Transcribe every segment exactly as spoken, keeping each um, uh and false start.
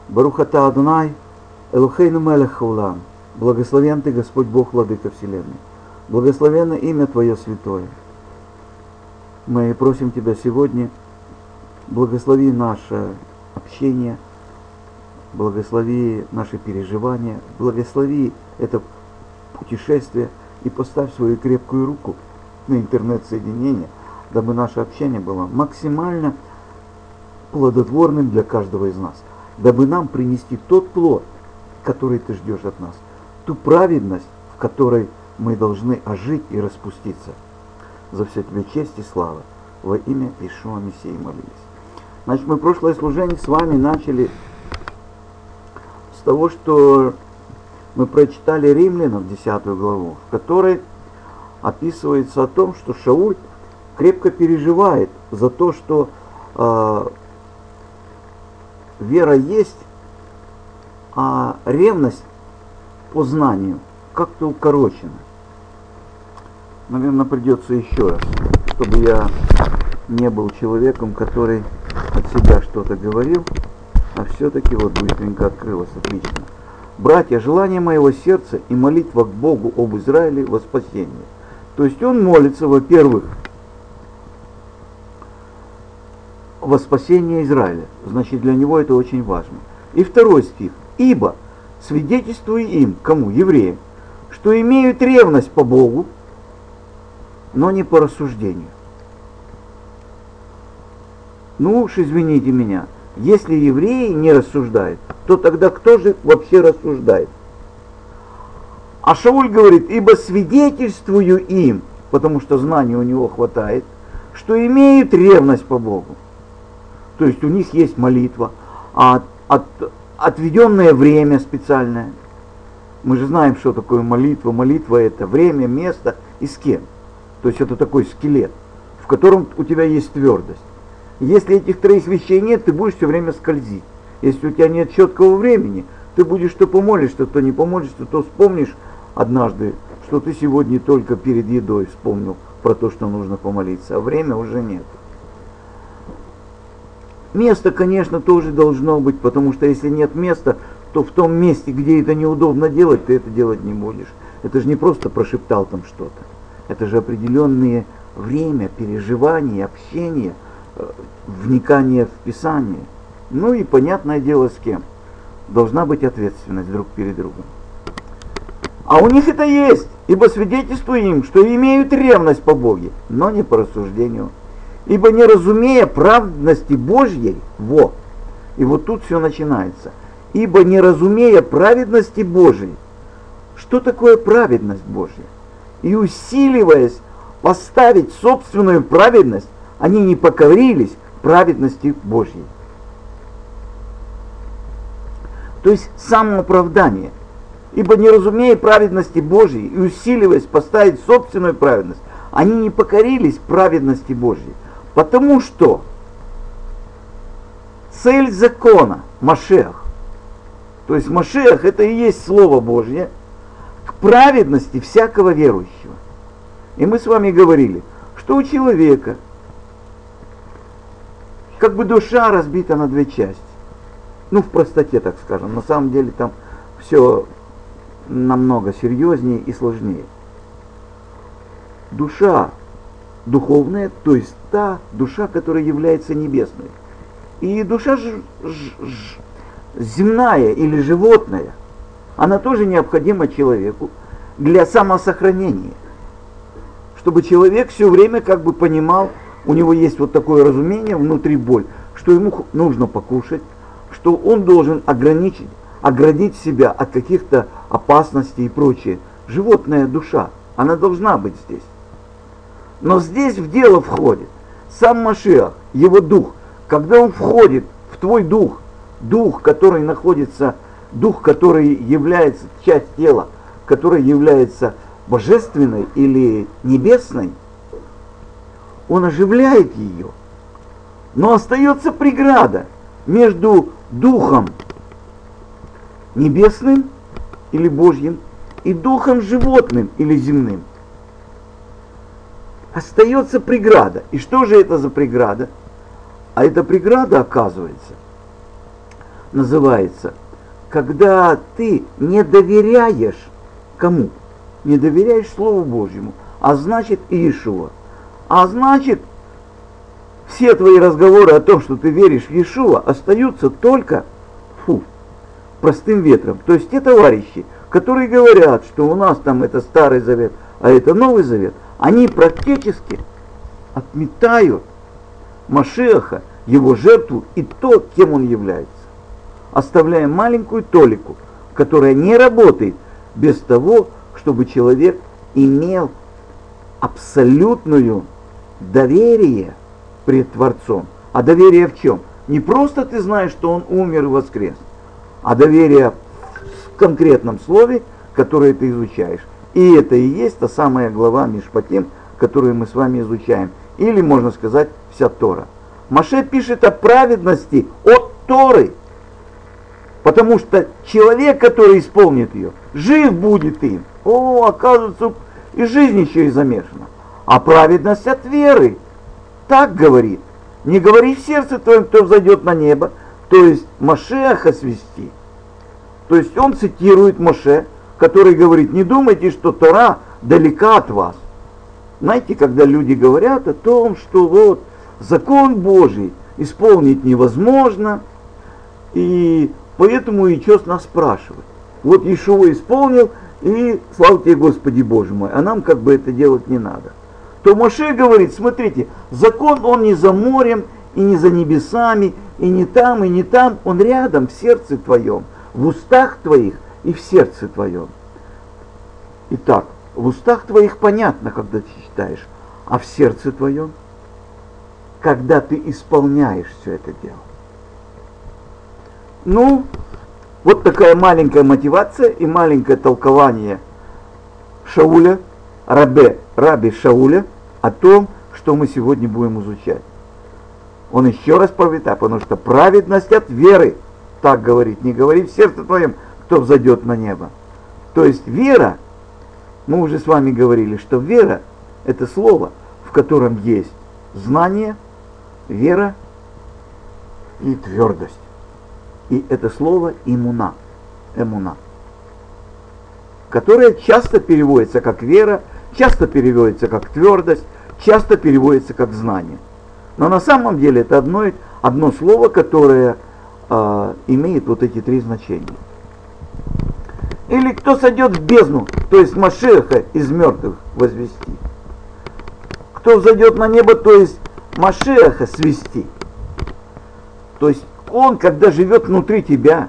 Барух ата Адонай, Элохейну мелех хаулам. Благословен Ты, Господь Бог, Владыка Вселенной. Благословенно имя Твое святое. Мы просим Тебя сегодня, благослови наше общение, благослови наши переживания, благослови это путешествие и поставь свою крепкую руку на интернет-соединение, дабы наше общение было максимально плодотворным для каждого из нас, дабы нам принести тот плод, который Ты ждешь от нас, ту праведность, в которой мы должны ожить и распуститься. За все Тебе честь и слава. Во имя Иешуа Мессии молились. Значит, мы прошлое служение с вами начали с того, что мы прочитали Римлянам десятую главу, в которой описывается о том, что Шауль крепко переживает за то, что э, вера есть, а ревность по знанию как-то укорочена. Наверное, придется еще раз, чтобы я не был человеком, который от себя что-то говорил, а все-таки вот быстренько открылось. Отлично. Братья, желание моего сердца и молитва к Богу об Израиле во спасение. То есть он молится, во-первых, во спасение Израиля. Значит, для него это очень важно. И второй стих. Ибо свидетельствую им, кому? Евреям, что имеют ревность по Богу, но не по рассуждению. Ну уж извините меня, если евреи не рассуждают, то тогда кто же вообще рассуждает? А Шауль говорит, ибо свидетельствую им, потому что знаний у него хватает, что имеют ревность по Богу. То есть у них есть молитва, а от, отведенное время специальное. Мы же знаем, что такое молитва. Молитва это время, место и с кем. То есть это такой скелет, в котором у тебя есть твердость. Если этих троих вещей нет, ты будешь все время скользить. Если у тебя нет четкого времени, ты будешь то помолишься, то не помолишься, то вспомнишь однажды, что ты сегодня только перед едой вспомнил про то, что нужно помолиться, а время уже нет. Место, конечно, тоже должно быть, потому что если нет места, то в том месте, где это неудобно делать, ты это делать не будешь. Это же не просто прошептал там что-то. Это же определенное время, переживания, общения, вникание в Писание. Ну и понятное дело с кем. Должна быть ответственность друг перед другом. А у них это есть, ибо свидетельствую им, что имеют ревность по Боге, но не по рассуждению. Ибо не разумея праведности Божьей, во, и вот тут все начинается. Ибо не разумея праведности Божьей, что такое праведность Божья? И усиливаясь поставить собственную праведность, они не покорились праведности Божьей. То есть самооправдание. Ибо не разумея праведности Божьей и усиливаясь поставить собственную праведность, они не покорились праведности Божьей. Потому что цель закона, Машиах, то есть Машиах это и есть Слово Божье, к праведности всякого верующего. И мы с вами говорили, что у человека как бы душа разбита на две части. Ну, в простоте, так скажем. На самом деле там все намного серьезнее и сложнее. Душа духовная, то есть та душа, которая является небесной. И душа ж, ж, ж, земная или животная, она тоже необходима человеку для самосохранения. Чтобы человек все время как бы понимал, у него есть вот такое разумение, внутри боль, что ему нужно покушать, что он должен ограничить, оградить себя от каких-то опасностей и прочее. Животная душа, она должна быть здесь. Но здесь в дело входит сам Машиах, его дух. Когда он входит в твой дух, дух, который находится, дух, который является часть тела, который является божественной или небесной, он оживляет ее. Но остается преграда между духом небесным или Божьим и духом животным или земным. Остается преграда. И что же это за преграда? А эта преграда, оказывается, называется, когда ты не доверяешь кому? Не доверяешь Слову Божьему, а значит Иешуа. А значит, все твои разговоры о том, что ты веришь в Иешуа, остаются только фу, простым ветром. То есть те товарищи, которые говорят, что у нас там это Старый Завет, а это Новый Завет, они практически отметают Машиаха, его жертву и то, кем он является, оставляя маленькую толику, которая не работает без того, чтобы человек имел абсолютную доверие пред Творцом. А доверие в чем? Не просто ты знаешь, что он умер и воскрес, а доверие в конкретном слове, которое ты изучаешь. И это и есть та самая глава Мишпатим, которую мы с вами изучаем. Или, можно сказать, вся Тора. Моше пишет о праведности от Торы. Потому что человек, который исполнит ее, жив будет им. О, оказывается, и жизнь еще и замешана. А праведность от веры. Так говорит. Не говори в сердце твоем, кто взойдет на небо. То есть Машеха свести. То есть он цитирует Моше, который говорит, не думайте, что Тора далека от вас. Знаете, когда люди говорят о том, что вот закон Божий исполнить невозможно, и поэтому и что с нас спрашивать. Вот Иешуа исполнил, и слава тебе, Господи Боже мой, а нам как бы это делать не надо. То Моше говорит, смотрите, закон он не за морем, и не за небесами, и не там, и не там, он рядом, в сердце твоем, в устах твоих и в сердце твоем. Итак, в устах твоих понятно, когда ты читаешь, а в сердце твоем, когда ты исполняешь все это дело. Ну, вот такая маленькая мотивация и маленькое толкование Шауля, Рабе, Раби Шауля, о том, что мы сегодня будем изучать. Он еще раз повторяет, потому что праведность от веры, так говорит, не говори в сердце твоем, кто взойдет на небо. То есть вера, мы уже с вами говорили, что вера – это слово, в котором есть знание, вера и твердость. И это слово имуна, эмуна, которое часто переводится как вера, часто переводится как твердость, часто переводится как знание. Но на самом деле это одно, одно слово, которое э, имеет вот эти три значения. Или кто сойдет в бездну, то есть Машеха из мертвых возвести. Кто взойдет на небо, то есть Машеха свести. То есть он, когда живет внутри тебя,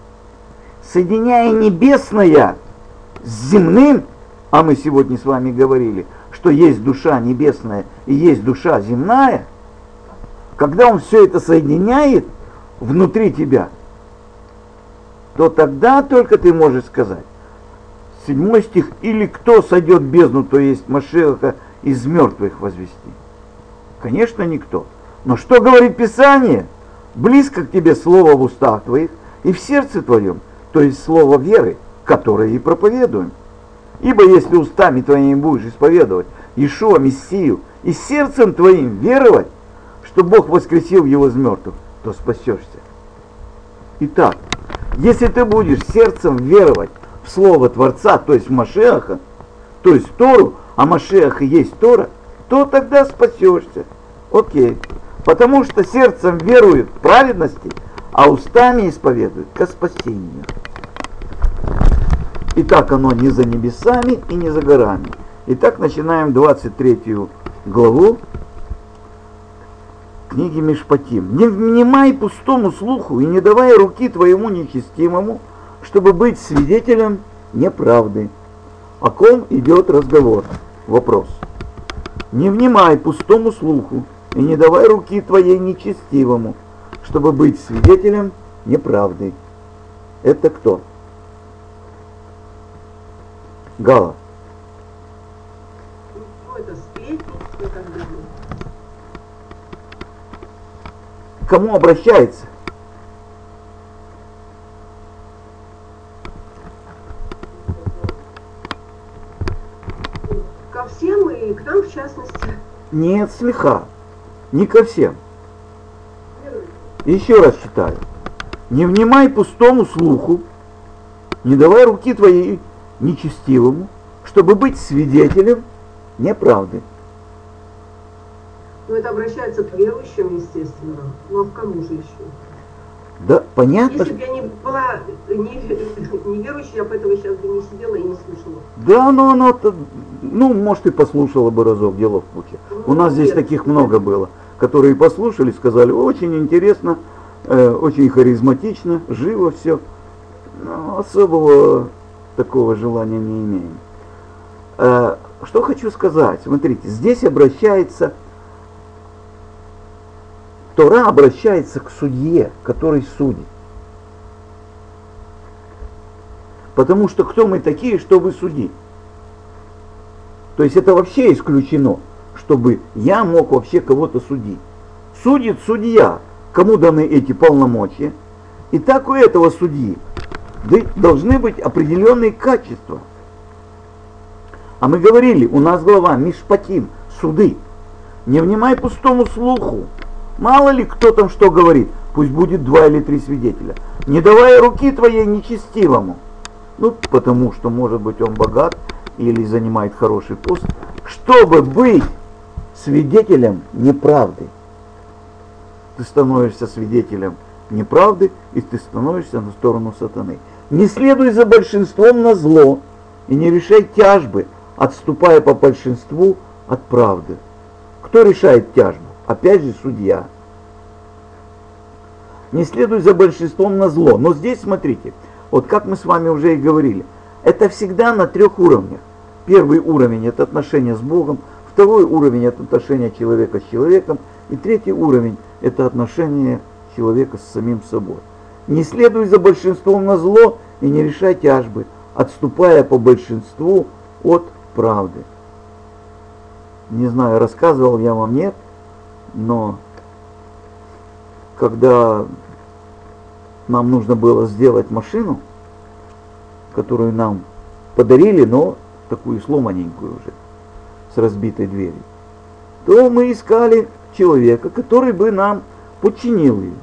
соединяя небесное с земным, а мы сегодня с вами говорили, что есть душа небесная и есть душа земная, когда он все это соединяет внутри тебя, то тогда только ты можешь сказать. Седьмой стих, или кто сойдет в бездну, то есть Машеха из мертвых возвести. Конечно, никто. Но что говорит Писание? Близко к тебе слово в устах твоих и в сердце твоем, то есть слово веры, которое и проповедуем. Ибо если устами твоими будешь исповедовать Иешуа Мессию и сердцем твоим веровать, что Бог воскресил его из мертвых, то спасешься. Итак, если ты будешь сердцем веровать в Слово Творца, то есть в Машеха, то есть в Тору, а Машех и есть Тора, то тогда спасешься. Окей. Потому что сердцем веруют в праведности, а устами исповедуют ко спасению. И так оно не за небесами и не за горами. Итак, начинаем двадцать третью главу книги Мишпатим. «Не внимай пустому слуху и не давай руки твоему нечестивому, чтобы быть свидетелем неправды». О ком идет разговор? Вопрос. «Не внимай пустому слуху и не давай руки твоей нечестивому, чтобы быть свидетелем неправды». Это кто? Гала. К кому обращается? Ко всем и к нам в частности. Нет, слиха. Не ко всем. Еще раз читаю. Не внимай пустому слуху, не давай руки твоей нечестивому, чтобы быть свидетелем неправды. Ну, это обращается к верующим, естественно. Ну, а к кому же еще? Да, понятно. Если бы я не была неверующей, я бы этого сейчас бы не сидела и не слушала. Да, но оно, ну, может, и послушала бы разок, дело в пути. Ну, у нас здесь нет, таких нет. много было, которые послушали, сказали, очень интересно, э, очень харизматично, живо все. Но особого такого желания не имеем. Э, что хочу сказать, смотрите, здесь обращается... Тора обращается к судье, который судит. Потому что кто мы такие, чтобы судить? То есть это вообще исключено, чтобы я мог вообще кого-то судить. Судит судья, кому даны эти полномочия. И так у этого судьи должны быть определенные качества. А мы говорили, у нас глава Мишпатим, суды. Не внимай пустому слуху. Мало ли кто там что говорит, пусть будет два или три свидетеля. Не давай руки твоей нечестивому. Ну, потому что, может быть, он богат или занимает хороший пост, чтобы быть свидетелем неправды. Ты становишься свидетелем неправды, и ты становишься на сторону сатаны. Не следуй за большинством на зло, и не решай тяжбы, отступая по большинству от правды. Кто решает тяжбу? Опять же судья. Не следуй за большинством на зло. Но здесь смотрите, вот как мы с вами уже и говорили, это всегда на трех уровнях. Первый уровень это отношения с Богом, второй уровень это отношения человека с человеком, и третий уровень это отношения человека с самим собой. Не следуй за большинством на зло и не решай тяжбы, отступая по большинству от правды. Не знаю, рассказывал я вам, нет. Но когда нам нужно было сделать машину, которую нам подарили, но такую сломаненькую уже, с разбитой дверью, то мы искали человека, который бы нам починил ее.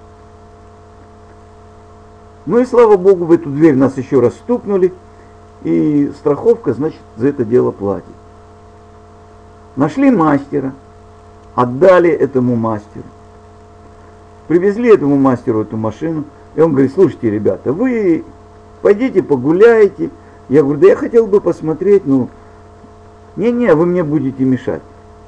Ну и слава Богу, в эту дверь нас еще раз стукнули, и страховка, значит, за это дело платит. Нашли мастера. Отдали этому мастеру. Привезли этому мастеру эту машину. И он говорит, слушайте, ребята, вы пойдите погуляйте. Я говорю, да я хотел бы посмотреть, ну, не-не, вы мне будете мешать.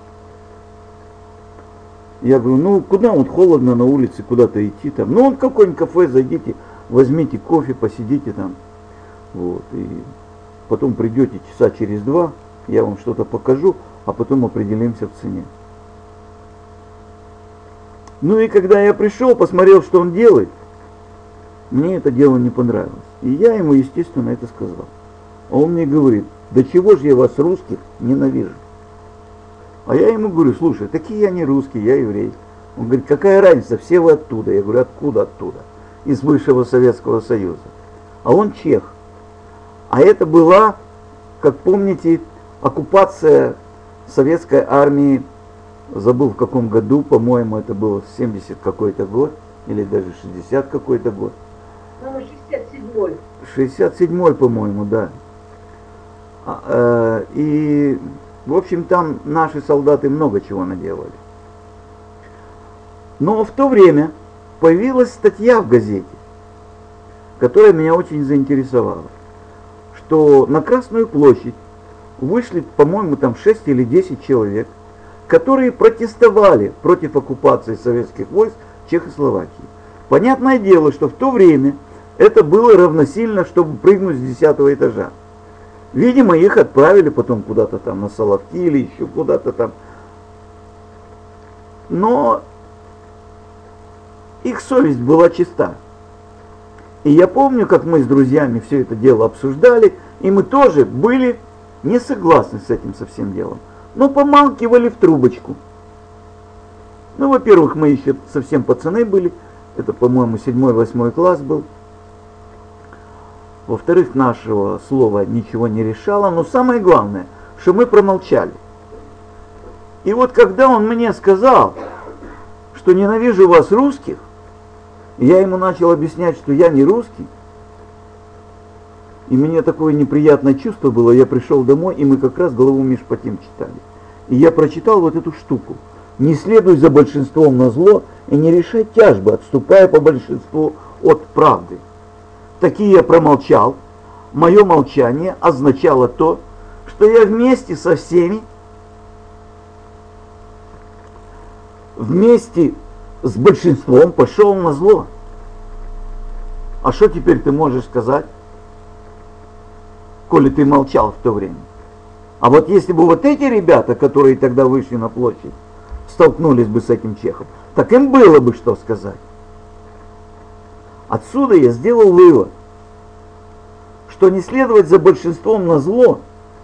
Я говорю, ну, куда вот холодно на улице, куда-то идти там. Ну, в какое-нибудь кафе зайдите, возьмите кофе, посидите там. Вот, и потом придете часа через два, я вам что-то покажу, а потом определимся в цене. Ну и когда я пришел, посмотрел, что он делает, мне это дело не понравилось. И я ему, естественно, это сказал. А он мне говорит, да чего же я вас, русских, ненавижу? А я ему говорю, слушай, такие я не русский, я еврей. Он говорит, какая разница, все вы оттуда. Я говорю, откуда оттуда? Из бывшего Советского Союза. А он чех. А это была, как помните, оккупация советской армии. Забыл в каком году, по-моему, это было семьдесят какой-то год, или даже шестьдесят какой-то год. Ну, шестьдесят седьмой. шестьдесят седьмой, по-моему, да. А, э, и, в общем, там наши солдаты много чего наделали. Но в то время появилась статья в газете, которая меня очень заинтересовала, что на Красную площадь вышли, по-моему, там шесть или десять человек, которые протестовали против оккупации советских войск в Чехословакии. Понятное дело, что в то время это было равносильно, чтобы прыгнуть с десятого этажа. Видимо, их отправили потом куда-то там на Соловки или еще куда-то там. Но их совесть была чиста. И я помню, как мы с друзьями все это дело обсуждали, и мы тоже были не согласны с этим со всем делом. Но помалкивали в трубочку. Ну, во-первых, мы еще совсем пацаны были. Это, по-моему, седьмой-восьмой класс был. Во-вторых, нашего слова ничего не решало. Но самое главное, что мы промолчали. И вот когда он мне сказал, что ненавижу вас, русских, И я ему начал объяснять, что я не русский. И мне такое неприятное чувство было. Я пришел домой, и мы как раз главу Мишпатим читали. И я прочитал вот эту штуку. Не следуй за большинством на зло и не решай тяжбы, отступая по большинству от правды. Такие я промолчал. Мое молчание означало то, что я вместе со всеми, вместе с большинством пошел на зло. А что теперь ты можешь сказать, коли ты молчал в то время? А вот если бы вот эти ребята, которые тогда вышли на площадь, столкнулись бы с этим чехом, так им было бы что сказать. Отсюда я сделал вывод, что не следовать за большинством на зло,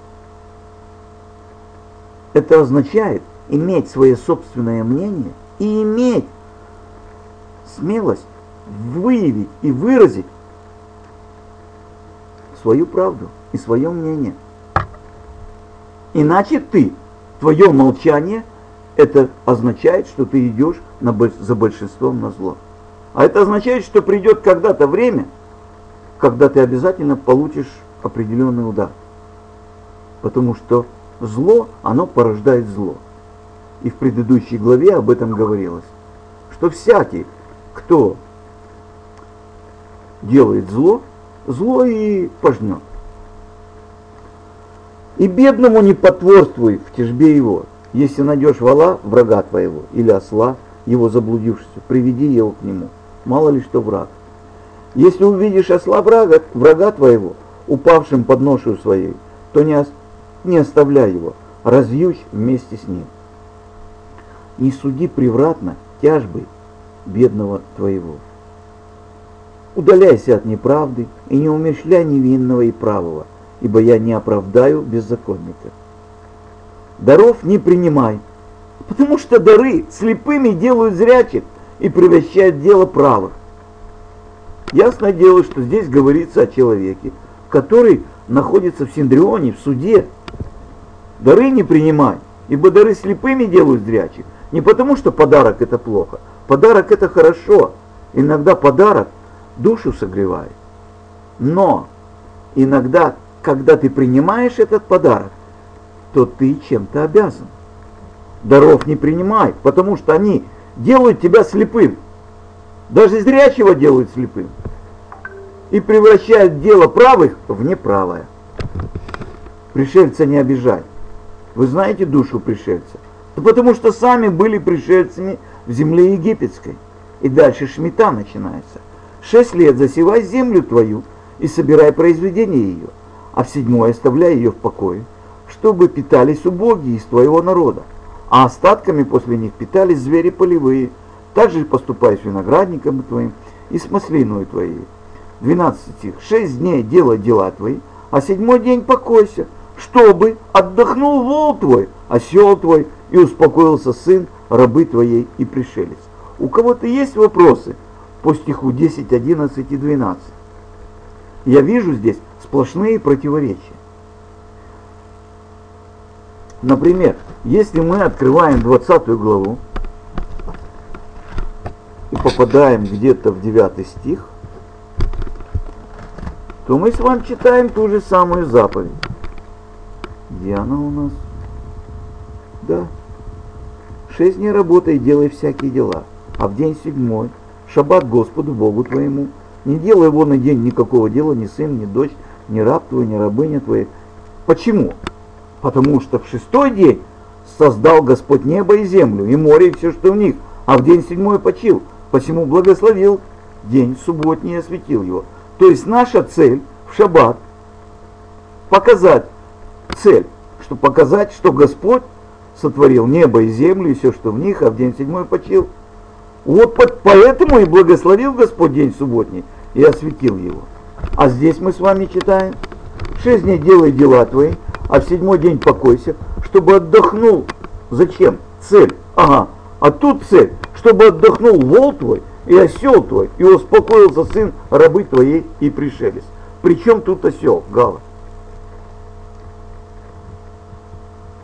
это означает иметь свое собственное мнение и иметь смелость выявить и выразить свою правду и свое мнение. Иначе ты, твое молчание, это означает, что ты идешь на, за большинством на зло. А это означает, что придет когда-то время, когда ты обязательно получишь определенный удар. Потому что зло, оно порождает зло. И в предыдущей главе об этом говорилось, что всякий, кто делает зло, зло и пожнет. И бедному не потворствуй в тяжбе его. Если найдешь вола, врага твоего, или осла, его заблудившегося, приведи его к нему. Мало ли что враг. Если увидишь осла врага, врага твоего, упавшим под ношу своей, то не, ос, не оставляй его, развьючь вместе с ним. Не суди превратно тяжбы бедного твоего. Удаляйся от неправды и не умерщвляй невинного и правого, ибо я не оправдаю беззаконника. Даров не принимай, потому что дары слепыми делают зрячих и превращают дело правых. Ясное дело, что здесь говорится о человеке, который находится в Синдрионе, в суде. Дары не принимай, ибо дары слепыми делают зрячих. Не потому, что подарок это плохо. Подарок это хорошо. Иногда подарок душу согревает. Но иногда, когда ты принимаешь этот подарок, то ты чем-то обязан. Даров не принимай, потому что они делают тебя слепым. Даже зрячего делают слепым. И превращают дело правых в неправое. Пришельца не обижай. Вы знаете душу пришельца? Да потому что сами были пришельцами в земле египетской. И дальше шмита начинается. Шесть лет засевай землю твою и собирай произведение ее, а в седьмой оставляй ее в покое, чтобы питались убогие из твоего народа, а остатками после них питались звери полевые. Также поступай с виноградником твоим и с маслиною твоей. двенадцатый стих. Шесть дней делай дела твои, а седьмой день покойся, чтобы отдохнул вол твой, осел твой, и успокоился сын рабы твоей и пришелец. У кого-то есть вопросы по стиху десять, одиннадцать и двенадцать? Я вижу здесь сплошные противоречия. Например, если мы открываем двадцатую главу и попадаем где-то в девятый стих, то мы с вами читаем ту же самую заповедь. Где она у нас? Да. Шесть дней работай и делай всякие дела, а в день седьмой шаббат Господу Богу твоему. Не делай его на день никакого дела, ни сын, ни дочь, ни раб твой, ни рабыня твоя. Почему? Потому что в шестой день создал Господь небо и землю, и море, и все, что в них, а в день седьмой почил. Посему благословил день субботний и осветил его. То есть наша цель в шаббат показать цель, что показать, что Господь сотворил небо и землю, и все, что в них, а в день седьмой почил. Вот поэтому и благословил Господь день субботний и осветил его. А здесь мы с вами читаем: шесть дней делай дела твои, а в седьмой день покойся, чтобы отдохнул. Зачем? Цель. Ага. А тут цель, чтобы отдохнул вол твой и осел твой, и успокоился сын рабы твоей и пришелец. Причем тут осел, Гала?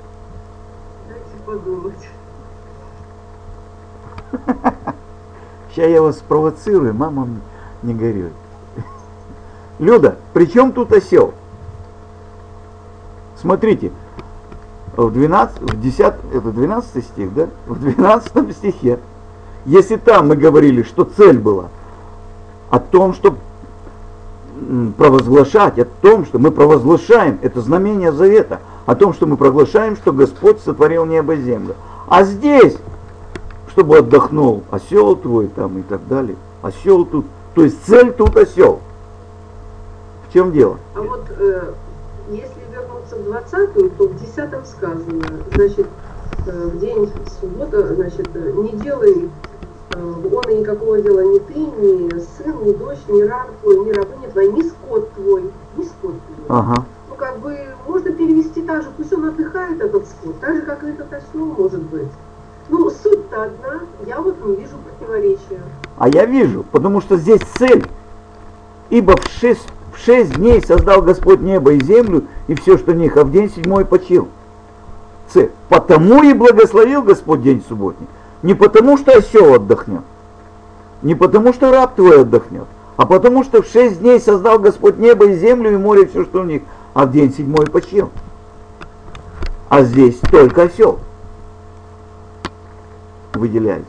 Дайте подумать. Сейчас я вас спровоцирую, мама не горюй. Люда, при чем тут осел? Смотрите, в двенадцатом, в десятом, это двенадцатый стих, да? В двенадцатом стихе, если там мы говорили, что цель была о том, что провозглашать, о том, что мы провозглашаем, это знамение завета, о том, что мы проглашаем, что Господь сотворил небо и землю. А здесь, чтобы отдохнул осел твой там и так далее, осел тут, то есть цель тут осел. В чем дело? А вот э, если вернуться в двадцатую, то в десятом сказано, значит, э, в день суббота, значит, э, не делай э, он и никакого дела ни ты, ни сын, ни дочь, ни раб твой, ни рабыня твоя, ни скот твой, ни скот твой. Ага. Ну, как бы, можно перевести так же, пусть он отдыхает, этот скот, так же, как и этот осел, может быть. Ну, суть-то одна, я вот не вижу противоречия. А я вижу, потому что здесь цель. Ибо в шесть, в шесть дней создал Господь небо и землю, и все, что в них, а в день седьмой почил. Цель. Потому и благословил Господь день субботний. Не потому, что осел отдохнет, не потому, что раб твой отдохнет, а потому, что в шесть дней создал Господь небо и землю, и море, все, что в них, а в день седьмой почил. А здесь только осел выделяется.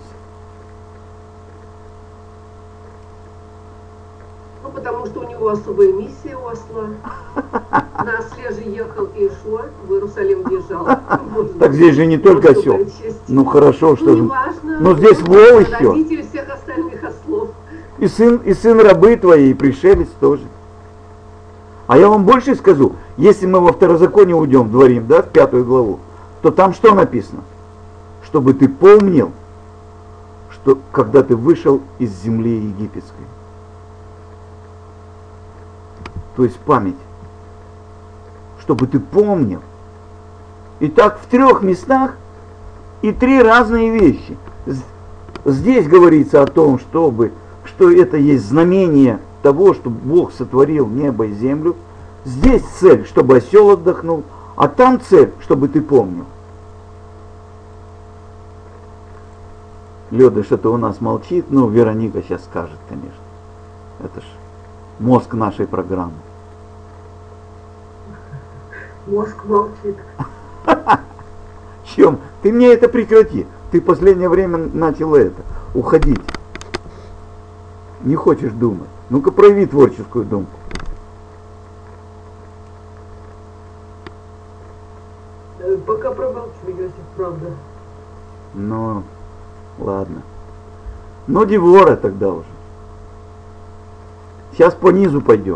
Ну, потому что у него особая миссия у осла. На осле же ехал Иешуа, в Иерусалим въезжал. Так здесь же не только осел. Ну хорошо, что же. Но здесь вол еще. Родитель всех остальных ослов. И сын, и сын рабы твои, и пришелец тоже. А я вам больше скажу, если мы во Второзаконие уйдем, дворим, да, в пятую главу, то там что написано? Чтобы ты помнил, что когда ты вышел из земли египетской. То есть память. Чтобы ты помнил. Итак, в трех местах и три разные вещи. Здесь говорится о том, чтобы, что это есть знамение того, что Бог сотворил небо и землю. Здесь цель, чтобы осел отдохнул, а там цель, чтобы ты помнил. Лёда что-то у нас молчит, ну, Вероника сейчас скажет, конечно. Это ж мозг нашей программы. Мозг молчит. Чем? Ты мне это прекрати. Ты в последнее время начала это, уходить. Не хочешь думать. Ну-ка прояви творческую думку. Пока промолчу, Иосиф, правда. Ну, ладно. Ну, Девора тогда уже. Сейчас по низу пойдем.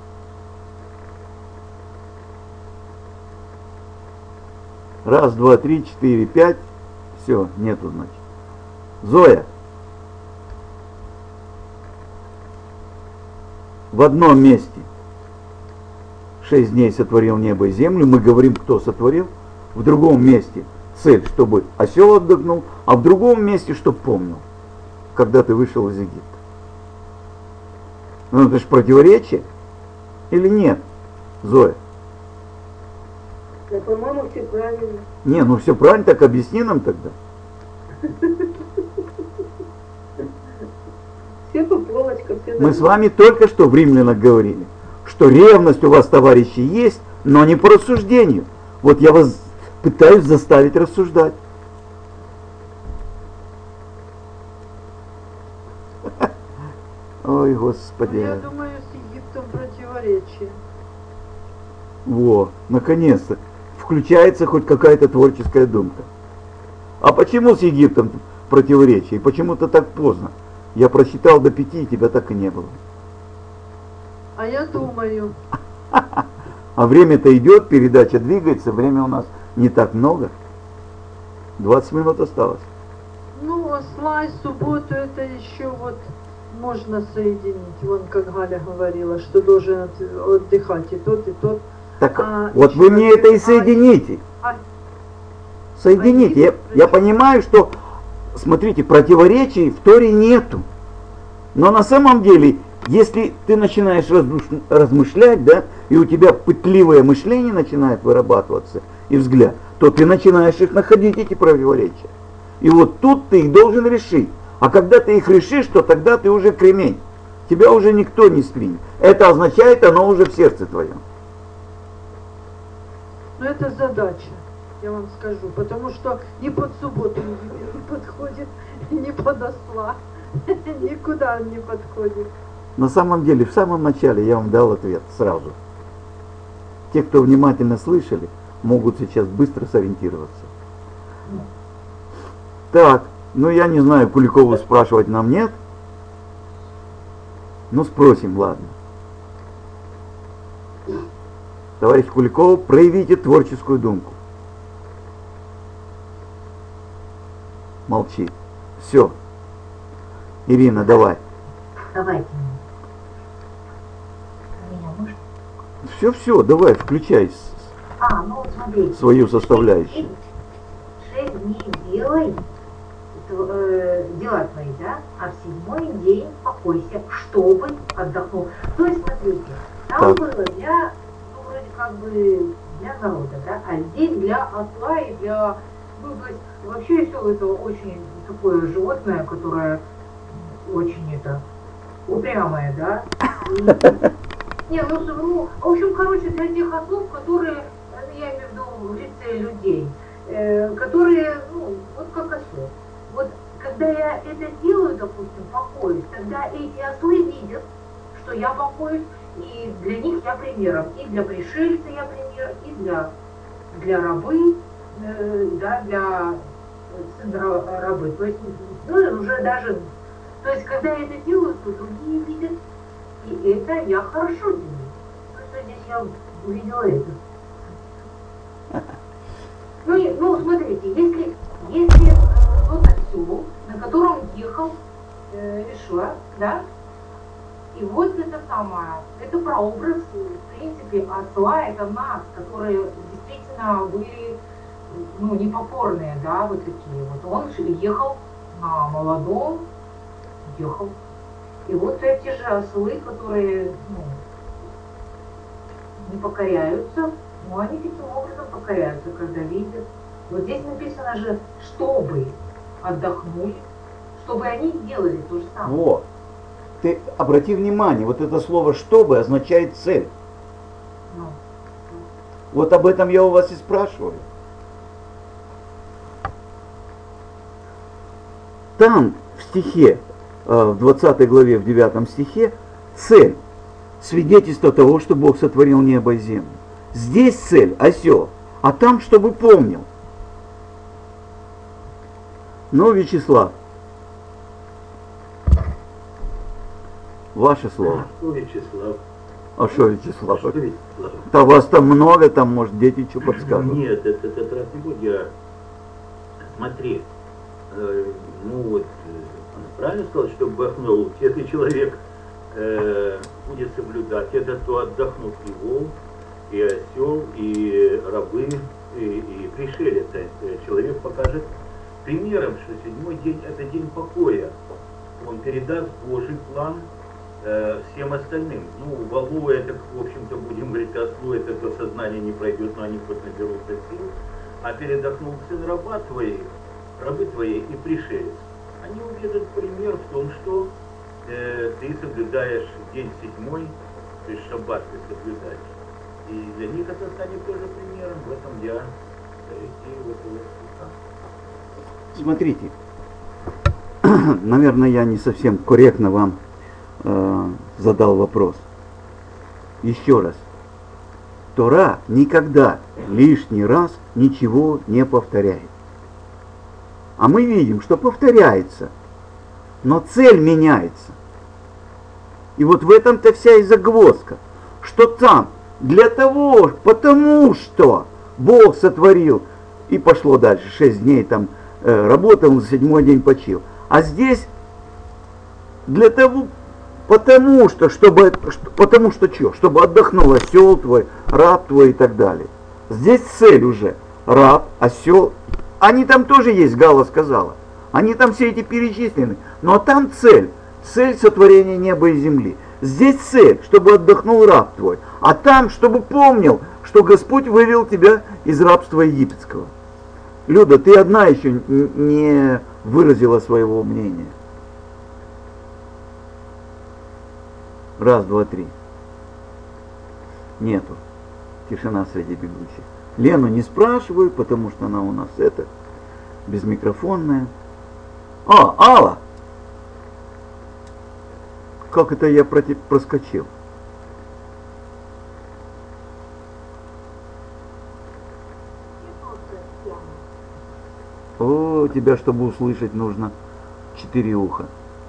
Раз, два, три, четыре, пять. Все, нету, значит. Зоя. В одном месте шесть дней сотворил небо и землю. Мы говорим, кто сотворил. В другом месте цель, чтобы осел отдохнул, а в другом месте, чтобы помнил, когда ты вышел из Египта. Ну это же противоречие. Или нет, Зоя? Да, по-моему, все правильно. Не, ну все правильно, так объясни нам тогда. Все по полочкам, все. Мы с вами только что в Римлянах говорили, что ревность у вас, товарищи, есть, но не по рассуждению. Вот я вас пытаюсь заставить рассуждать. Ой, Господи. Я думаю, с Египтом противоречие. Во, наконец-то. Включается хоть какая-то творческая думка. А почему с Египтом противоречие? Почему-то так поздно. Я прочитал до пяти, и тебя так и не было. А я думаю. А время-то идет, передача двигается, время у нас не так много. двадцать минут осталось. Ну, осла и субботу это еще вот можно соединить. Вон, как Галя говорила, что должен отдыхать и тот, и тот. Так а, вот вы мне это и а, соедините. А, Соедините. Я, я понимаю, что, смотрите, противоречий в Торе нету. Но на самом деле, если ты начинаешь размышлять, да, и у тебя пытливое мышление начинает вырабатываться, и взгляд, то ты начинаешь их находить, эти противоречия. И вот тут ты их должен решить. А когда ты их решишь, то тогда ты уже кремень. Тебя уже никто не сдвинет. Это означает, оно уже в сердце твоем. Но это задача, я вам скажу, потому что ни под субботу не подходит, ни под осла, никуда он не подходит. На самом деле, в самом начале я вам дал ответ сразу. Те, кто внимательно слышали, могут сейчас быстро сориентироваться. Так, ну я не знаю, Куликову спрашивать нам нет. Ну спросим, ладно. Товарищ Куликов, проявите творческую думку. Молчи. Все. Ирина, давай. Давайте. Меня можно? Все, все, давай, включай А, ну вот смотрите. свою составляющую. Шесть дней делай э, дела твои, да? А в седьмой день покойся, чтобы отдохнул. То есть, смотрите, там Так. было для, ну, вроде как бы для народа, да? А здесь для осла и для, ну, то есть, вообще все это очень такое животное, которое очень это упрямое, да? И, не, ну, ну, в общем, короче, для тех ослов, которые, я имею в виду в лице людей, э, которые, ну, вот как осел. Вот когда я это делаю, допустим, покоюсь, тогда эти ослы видят, что я покоюсь, и для них я примером. И для пришельца я пример, и для, для рабы, э, да, для сына рабы. То есть, ну, уже даже, то есть, когда я это делаю, то другие видят, и это я хорошо делаю. Ну, что здесь я увидела это. Ну, и, ну, смотрите, если, если тот осел, на котором ехал э, Ишуа, да, и вот это самое, это прообраз, в принципе, осла, это нас, которые действительно были, ну, непокорные, да, вот такие вот. Он ехал на молодом, ехал. И вот эти же ослы, которые, ну, не покоряются, но они таким образом покоряются, когда видят. Вот здесь написано же, чтобы отдохнули, чтобы они делали то же самое. Вот. Ты обрати внимание, вот это слово «чтобы» означает цель. Ну. Вот об этом я у вас и спрашиваю. Там в стихе, в двадцатой главе, в девятом стихе, цель. Свидетельство того, что Бог сотворил небо и землю. Здесь цель, осел, а там, чтобы помнил. Ну, Вячеслав, ваше слово. Что, Вячеслав? А что, Вячеслав? Что, Вячеслав? Да вас там много, там, может, дети что подскажут. Нет, это, это раз не будет. Я... Смотри, э, ну вот, он правильно сказал, что отдохнул. Если человек э, будет соблюдать это, то отдохнут и волк, и осел, и рабы, и, и пришелец. Человек покажет примером, что седьмой день это день покоя. Он передаст Божий план э, всем остальным. Ну, валу это, в общем-то, будем говорить, ослу это до сознания не пройдет, но они хоть наберутся сил. А передохнул сын раба твоих, рабы твои и пришелец. Они увидят пример в том, что э, ты соблюдаешь день седьмой, то есть шаббат ты соблюдаешь. И для них это станет тоже примером. В этом я идти в этого стиха. Смотрите, наверное, я не совсем корректно вам э, задал вопрос. Еще раз. Тора никогда лишний раз ничего не повторяет. А мы видим, что повторяется, но цель меняется. И вот в этом-то вся и загвоздка, что там для того, потому что Бог сотворил, и пошло дальше, шесть дней там э, работал, на седьмой день почил. А здесь для того, потому что, чтобы, потому что что? Чтобы отдохнул осел твой, раб твой и так далее. Здесь цель уже. Раб, осел. Они там тоже есть, Гала сказала. Они там все эти перечислены. Но там цель. Цель сотворения неба и земли. Здесь цель, чтобы отдохнул раб твой. А там, чтобы помнил, что Господь вывел тебя из рабства египетского. Люда, ты одна еще не выразила своего мнения. Раз, два, три. Нету. Тишина среди бегущих. Лену не спрашиваю, потому что она у нас это, безмикрофонная. А, Алла! Как это я против проскочил? О, тебя, чтобы услышать, нужно четыре уха.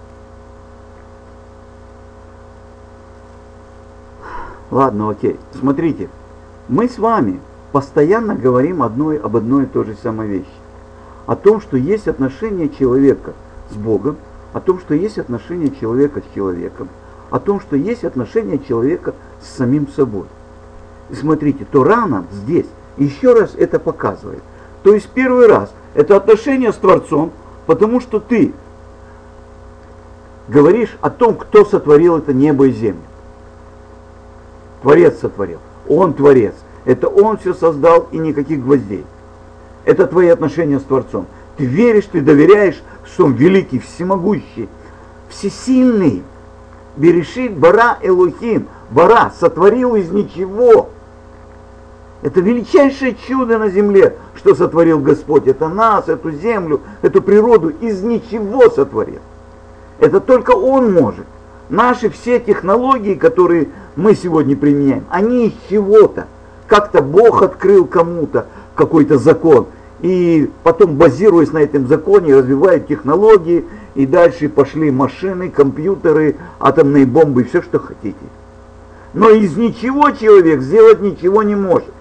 Ладно, окей. Смотрите, мы с вами постоянно говорим одной, об одной и той же самой вещи. О том, что есть отношение человека с Богом, о том, что есть отношение человека с человеком, о том, что есть отношение человека с самим собой. И смотрите, Тора нам здесь еще раз это показывает. То есть первый раз это отношение с Творцом, потому что ты говоришь о том, кто сотворил это небо и землю. Творец сотворил. Он Творец. Это Он все создал и никаких гвоздей. Это твои отношения с Творцом. Ты веришь, ты доверяешь, что Он великий, всемогущий, всесильный. Берешит бара Элохим. Бара сотворил из ничего. Это величайшее чудо на земле, что сотворил Господь. Это нас, эту землю, эту природу из ничего сотворил. Это только Он может. Наши все технологии, которые мы сегодня применяем, они из чего-то. Как-то Бог открыл кому-то какой-то закон. И потом, базируясь на этом законе, развивают технологии. И дальше пошли машины, компьютеры, атомные бомбы, все, что хотите. Но из ничего человек сделать ничего не может.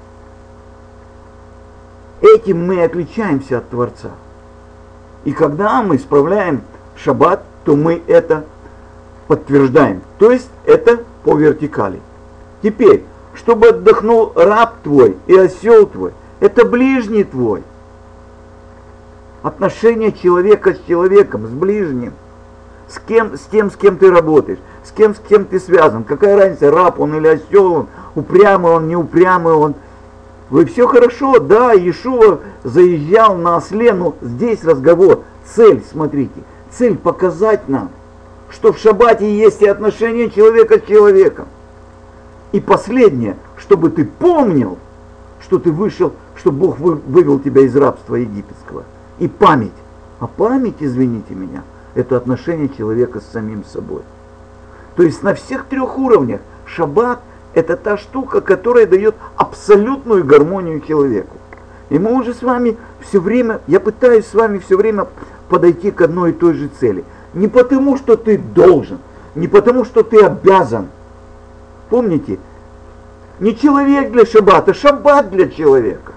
Этим мы отличаемся от Творца. И когда мы справляем шаббат, то мы это подтверждаем. То есть это по вертикали. Теперь, чтобы отдохнул раб твой и осел твой, это ближний твой. Отношение человека с человеком, с ближним. С кем, с тем, с кем ты работаешь, с кем, с кем ты связан. Какая разница, раб он или осел он, упрямый он, не упрямый он. Вы все хорошо, да, Иешуа заезжал на осле, но здесь разговор, цель, смотрите, цель показать нам, что в шаббате есть и отношения человека с человеком. И последнее, чтобы ты помнил, что ты вышел, что Бог вывел тебя из рабства египетского. И память. А память, извините меня, это отношение человека с самим собой. То есть на всех трех уровнях шаббат это та штука, которая дает абсолютную гармонию человеку. И мы уже с вами все время, я пытаюсь с вами все время подойти к одной и той же цели. Не потому, что ты должен, не потому, что ты обязан. Помните, не человек для шаббата, шаббат для человека.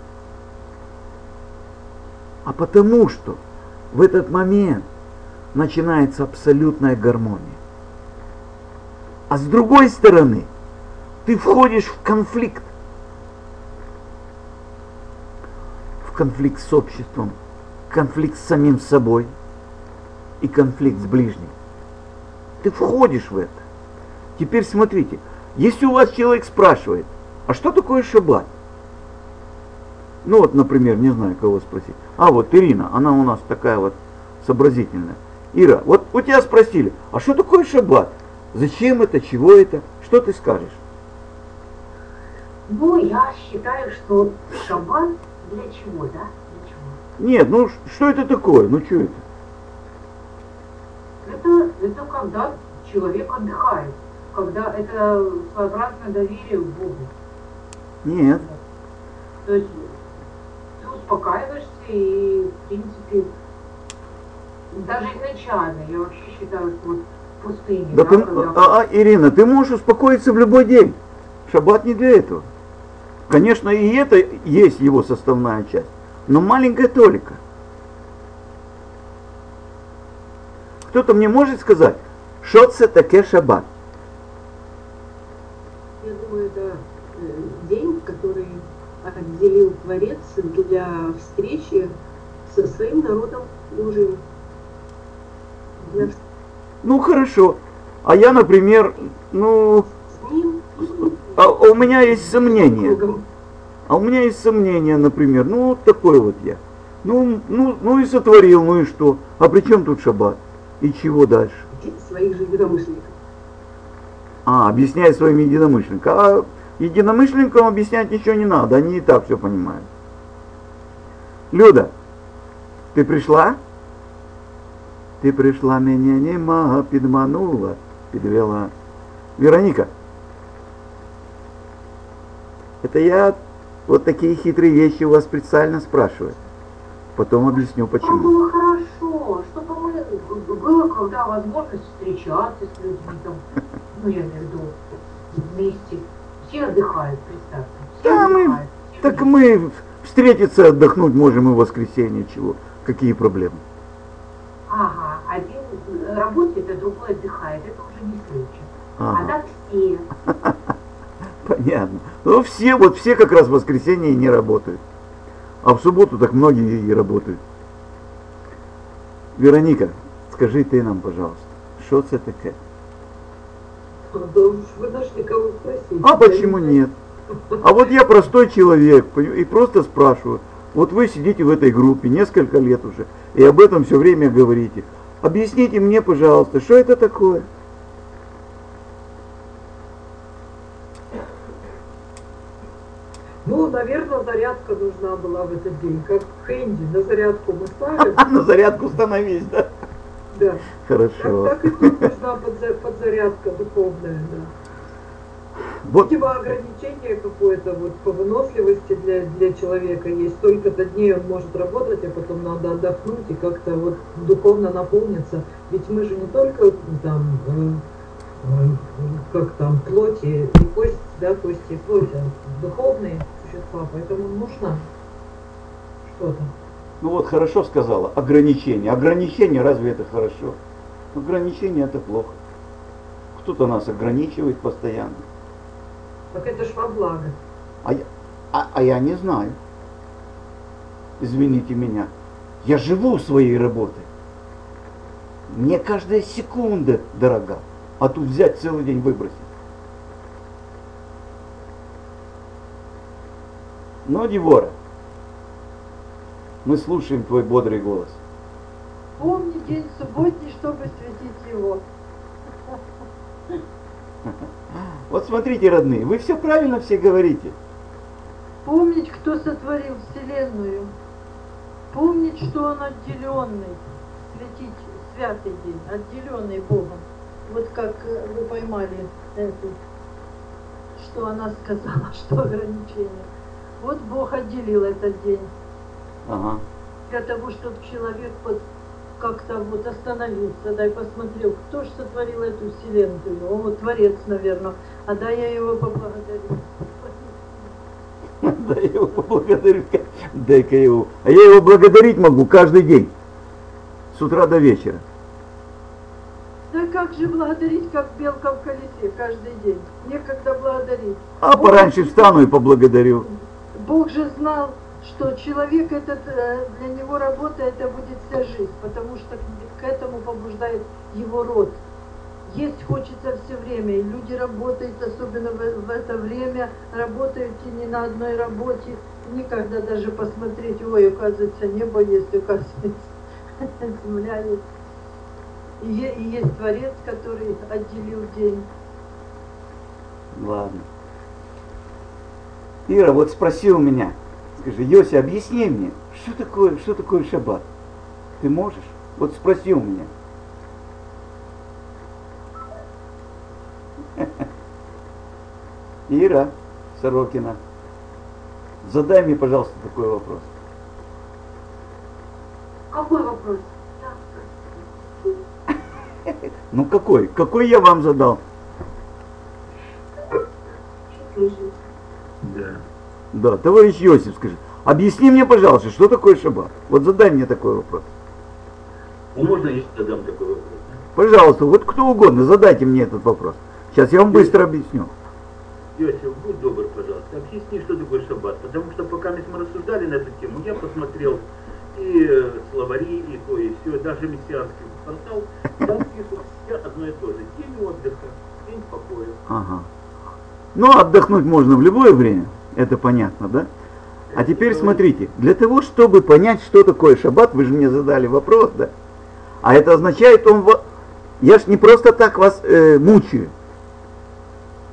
А потому что в этот момент начинается абсолютная гармония. А с другой стороны, ты входишь в конфликт. В конфликт с обществом, конфликт с самим собой и конфликт с ближним. Ты входишь в это. Теперь смотрите, если у вас человек спрашивает, а что такое шаббат? Ну вот, например, не знаю, кого спросить. А вот Ирина, она у нас такая вот сообразительная. Ира, вот у тебя спросили, а что такое шаббат? Зачем это, чего это? Что ты скажешь? Ну, я считаю, что шаббат для чего, да? Для чего? Нет, ну что это такое? Ну что это? Это, это когда человек отдыхает, когда это своеобразное доверие к Богу. Нет. То есть ты успокаиваешься и, в принципе, даже изначально, я вообще считаю, что вот в пустыне, Да да, ты, когда... а, а, Ирина, ты можешь успокоиться в любой день. Шаббат не для этого. Конечно, и это есть его составная часть, но маленькая толика. Кто-то мне может сказать, что это таке шаббат? Я думаю, это день, который отделил Творец для встречи со своим народом Божиим. Для... Ну хорошо. А я, например, ну... С ним... А у меня есть сомнения. А у меня есть сомнения, например. Ну, вот такой вот я. Ну, ну, ну и сотворил, ну и что? А при чем тут шаббат? И чего дальше? Своих же единомышленников. А, объясняй своим единомышленникам. А единомышленникам объяснять ничего не надо, они и так все понимают. Люда, ты пришла? Ты пришла, меня нема, подманула, подвела. Вероника, это я вот такие хитрые вещи у вас специально спрашиваю. Потом объясню Чтобы почему. было хорошо, чтобы мы было, когда возможность встречаться с людьми, там, ну я имею в виду, вместе. Все отдыхают, представьте. Все Да, мы, отдыхают. все так вместе. мы встретиться, отдохнуть можем и в воскресенье, чего? Какие проблемы? Ага, один работает, а другой отдыхает. Это уже не встреча. А Ага, так все. понятно. Ну все, вот все как раз в воскресенье и не работают. А в субботу так многие и работают. Вероника, скажи ты нам, пожалуйста, что это такое? Да уж вы нашли кого спросить. А почему нет? А вот я простой человек и просто спрашиваю. Вот вы сидите в этой группе несколько лет уже и об этом все время говорите. Объясните мне, пожалуйста, что это такое? Ну, наверное, зарядка нужна была в этот день. Как в Хэнди, на зарядку мы ставим. А на зарядку становись, да? Да. Так, Хорошо. так и тут нужна подза- подзарядка духовная, да. Вот, Видимо, ограничение какое-то вот по выносливости для, для человека есть. Столько-то дней он может работать, а потом надо отдохнуть и как-то вот духовно наполниться. Ведь мы же не только там, э, э, как там, плоти и кость, да, кости и плоть, а духовные существа, поэтому нужно что-то. ну вот хорошо сказала, ограничение. Ограничение, разве это хорошо? Ограничение это плохо. Кто-то нас ограничивает постоянно. Так это ж во благо. А я, а, а я не знаю. Извините меня. Я живу своей работой. Мне каждая секунда дорога. А тут взять целый день выбросить. Но, Девора, мы слушаем твой бодрый голос. Помни день субботний, чтобы светить его. Вот смотрите, родные, вы все правильно все говорите. Помнить, кто сотворил Вселенную. Помнить, что он отделенный. Светить святый день, отделенный Богом. Вот как э, вы поймали эту, что она сказала, что ограничение. Вот Бог отделил этот день Ага. для того, чтобы человек под как-то вот остановился, да, и посмотрел, кто же сотворил эту вселенную. Он вот творец, наверное. А да, я его поблагодарю. Да я его поблагодарю. Дай-ка его. А я его благодарить могу каждый день. С утра до вечера. Да как же благодарить, как белка в колесе, каждый день. Некогда благодарить. А Бог- пораньше встану и поблагодарю. Бог же знал, что человек этот, э, для него работа, это будет вся жизнь, потому что к этому побуждает его род. Есть хочется все время, и люди работают, особенно в, в это время, работают и не на одной работе, никогда даже посмотреть, ой, оказывается, небо есть, оказывается, земля есть. И, е- и есть Творец, который отделил день. Ладно. Ира, вот спросил меня, скажи, Йося, объясни мне, что такое, что такое шаббат? Ты можешь? Вот спроси у меня. Ира Сорокина, задай мне, пожалуйста, такой вопрос. Какой вопрос? Ну какой? Какой я вам задал? Да. Да, товарищ Йосиф, скажи, объясни мне, пожалуйста, что такое шаббат? Вот задай мне такой вопрос. Ну, можно я задам такой вопрос? Пожалуйста, вот кто угодно, задайте мне этот вопрос. Сейчас я вам быстро объясню. Йосиф, будь добр, пожалуйста, объясни, что такое шаббат. Потому что пока мы рассуждали на эту тему, я посмотрел и э, словари, и то, и все, даже мессианский портал, там пишут все одно и то же. День отдыха, день покоя. Ага. Ну, отдохнуть можно в любое время, это понятно, да? А теперь смотрите, для того, чтобы понять, что такое шаббат, вы же мне задали вопрос, да? А это означает, он... во- Я ж не просто так вас э, мучаю.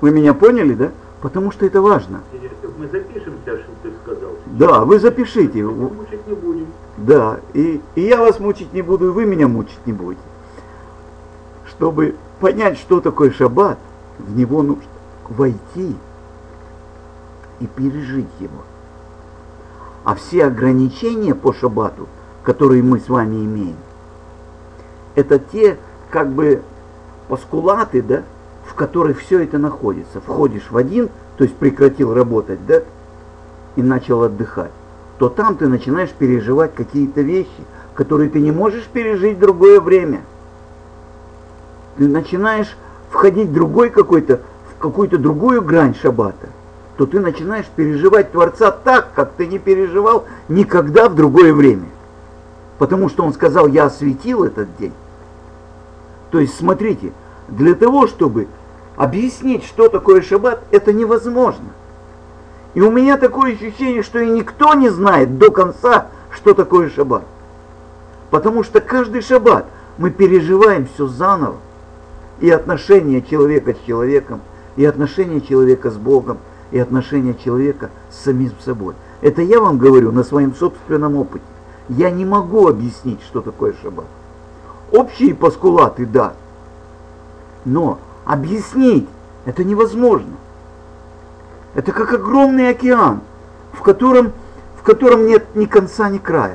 Вы меня поняли, да? Потому что это важно. Мы запишем все, что ты сказал. Да, вы запишите. Мы мучить не будем. Да, и, и я вас мучить не буду, и вы меня мучить не будете. Чтобы понять, что такое шаббат, в него нужно войти и пережить его. А все ограничения по шаббату, которые мы с вами имеем, это те, как бы, постулаты, да, в которых все это находится. Входишь в один, то есть прекратил работать, да, и начал отдыхать, то там ты начинаешь переживать какие-то вещи, которые ты не можешь пережить в другое время. Ты начинаешь входить в другой какой-то, в какую-то другую грань шаббата, то ты начинаешь переживать Творца так, как ты не переживал никогда в другое время. Потому что он сказал, я осветил этот день. То есть, смотрите, для того, чтобы объяснить, что такое шаббат, это невозможно. И у меня такое ощущение, что и никто не знает до конца, что такое шаббат. Потому что каждый шаббат мы переживаем все заново. И отношения человека с человеком, и отношения человека с Богом, и отношения человека с самим собой. Это я вам говорю на своем собственном опыте. Я не могу объяснить, что такое шаббат. Общие постулаты, да. Но объяснить это невозможно. Это как огромный океан, в котором, в котором нет ни конца, ни края.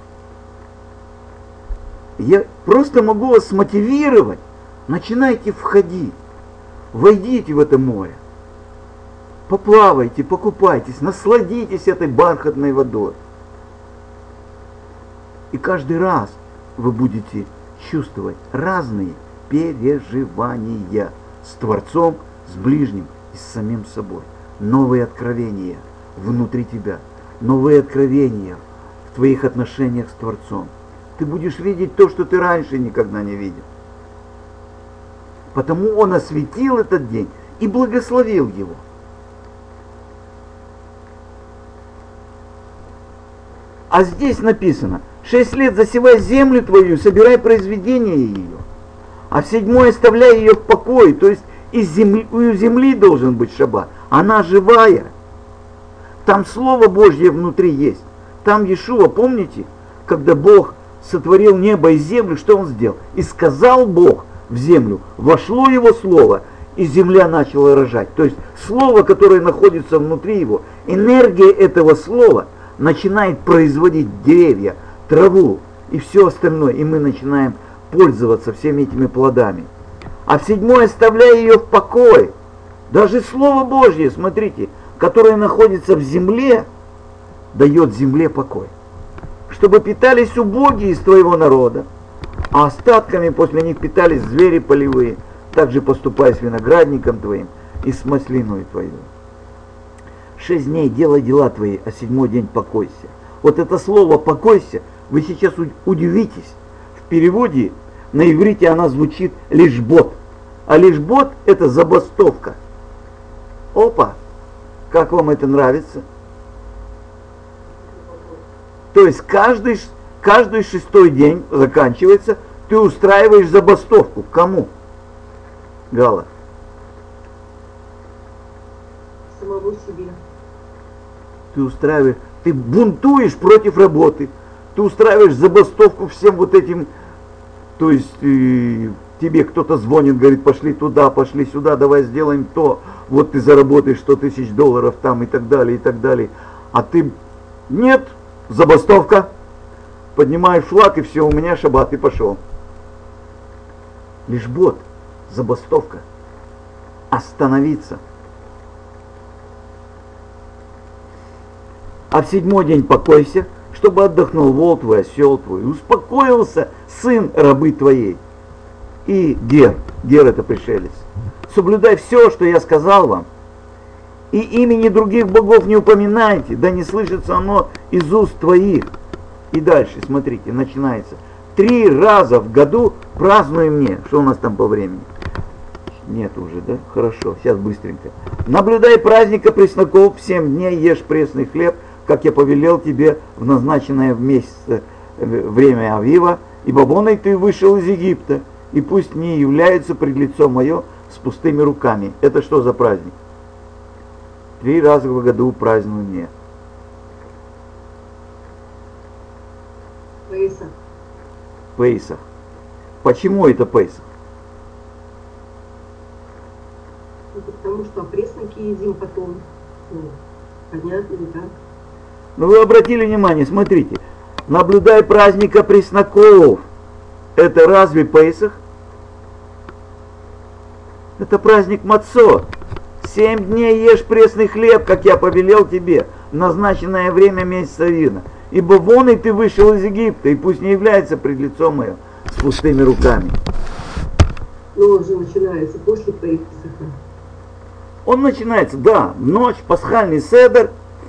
Я просто могу вас мотивировать. Начинайте входить. Войдите в это море. Поплавайте, покупайтесь, насладитесь этой бархатной водой. И каждый раз вы будете чувствовать разные переживания с Творцом, с ближним и с самим собой. Новые откровения внутри тебя, новые откровения в твоих отношениях с Творцом. Ты будешь видеть то, что ты раньше никогда не видел. Потому Он осветил этот день и благословил его. А здесь написано, шесть лет засевай землю твою, собирай произведение ее, а в седьмой оставляй ее в покое. То есть из земли, у земли должен быть шаббат. Она живая. Там Слово Божье внутри есть. Там Иешуа, помните, когда Бог сотворил небо и землю, что Он сделал? И сказал Бог в землю, вошло Его Слово, и земля начала рожать. То есть Слово, которое находится внутри Его, энергия этого Слова начинает производить деревья, траву и все остальное. И мы начинаем пользоваться всеми этими плодами. А в седьмой оставляй ее в покое. Даже Слово Божье, смотрите, которое находится в земле, дает земле покой. Чтобы питались убогие из твоего народа, а остатками после них питались звери полевые. Также поступай с виноградником твоим и с маслиной твоей. Шесть дней делай дела твои, а седьмой день покойся. Вот это слово «покойся», вы сейчас удивитесь. В переводе на иврите она звучит «лишбот». А лишбот – это забастовка. Опа! Как вам это нравится? То есть каждый, каждый шестой день заканчивается, ты устраиваешь забастовку. Кому? Гала. Самому себе. Ты устраиваешь, ты бунтуешь против работы, ты устраиваешь забастовку всем вот этим, то есть э, тебе кто-то звонит, говорит, пошли туда, пошли сюда, давай сделаем то, вот ты заработаешь сто тысяч долларов там и так далее, и так далее, а ты, нет, забастовка, поднимаешь флаг и все, у меня шаббат и пошел. Лишбот, забастовка, остановиться. А в седьмой день покойся, чтобы отдохнул вол твой, осел твой, успокоился сын рабы твоей. И Гер, Гер это пришелец, соблюдай все, что я сказал вам, и имени других богов не упоминайте, да не слышится оно из уст твоих. И дальше, смотрите, начинается. Три раза в году празднуй мне. Что у нас там по времени? Нет уже, да? Хорошо, сейчас быстренько. Наблюдай праздника пресноков, в семь дней ешь пресный хлеб, как я повелел тебе в назначенное в месяц время Авива, ибо воной ты вышел из Египта, и пусть не является пред лицо мое с пустыми руками. Это что за праздник? Три раза в году празднуем мне. Пейсах. Пейсах. Почему это Пейсах? Потому что опресноки едим потом. Ну, понятно, да? Ну вы обратили внимание, смотрите. Наблюдай праздник опресноков. Это разве Пейсах? Это праздник Мацот. Семь дней ешь пресный хлеб, как я повелел тебе, в назначенное время месяца Вина. Ибо вон и ты вышел из Египта, и пусть не является пред лицом моим с пустыми руками. Но он же начинается после Пейсаха. Он начинается, да, ночь, пасхальный седер,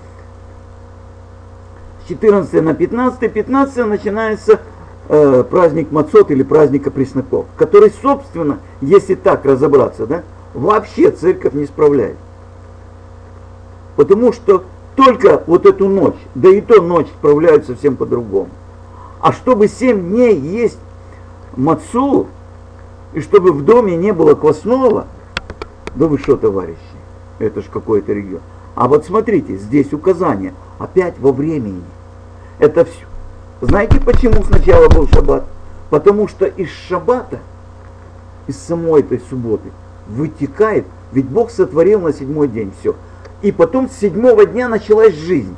с четырнадцатого на пятнадцатое, пятнадцатое начинается э, праздник Мацот или праздник опресноков, который, собственно, если так разобраться, да, вообще церковь не справляет. Потому что только вот эту ночь, да и то ночь справляют совсем по-другому. А чтобы семь дней есть мацу, и чтобы в доме не было квасного, да вы что, товарищи, это ж какой-то регион. А вот смотрите, здесь указание, опять во времени. Это все. Знаете, почему сначала был шаббат? Потому что из шаббата, из самой этой субботы, вытекает, ведь Бог сотворил на седьмой день все. И потом с седьмого дня началась жизнь.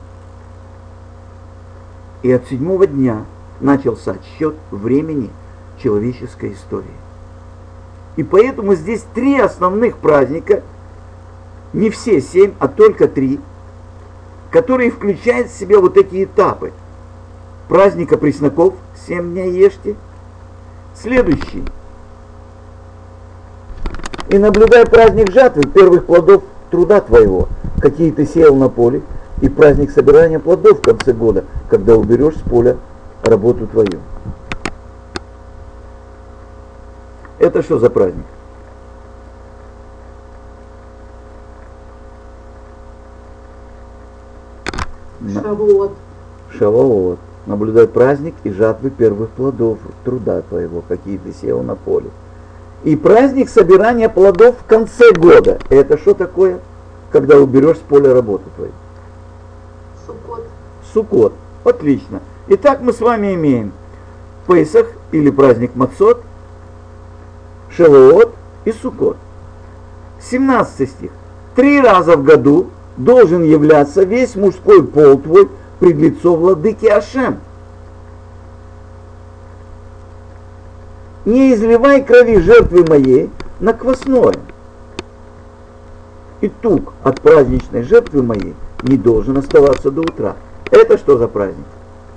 И от седьмого дня начался отсчет времени человеческой истории. И поэтому здесь три основных праздника, не все семь, а только три, которые включают в себя вот эти этапы. Праздник опресноков, семь дней ешьте. Следующий. И наблюдай праздник жатвы, первых плодов труда твоего, какие ты сеял на поле, и праздник собирания плодов в конце года, когда уберешь с поля работу твою. Это что за праздник? Шавуот. Шавуот. Наблюдай праздник и жатвы первых плодов труда твоего, какие ты сеял на поле. И праздник собирания плодов в конце года. Это что такое? Когда уберешь с поля работу твою. Суккот. Суккот. Отлично. Итак, мы с вами имеем Пейсах или праздник Мацот, Шавуот и Суккот. семнадцатый стих. Три раза в году должен являться весь мужской пол твой пред лицо владыки Ашем. Не изливай крови жертвы моей на квасное. И тук от праздничной жертвы моей не должен оставаться до утра. Это что за праздник?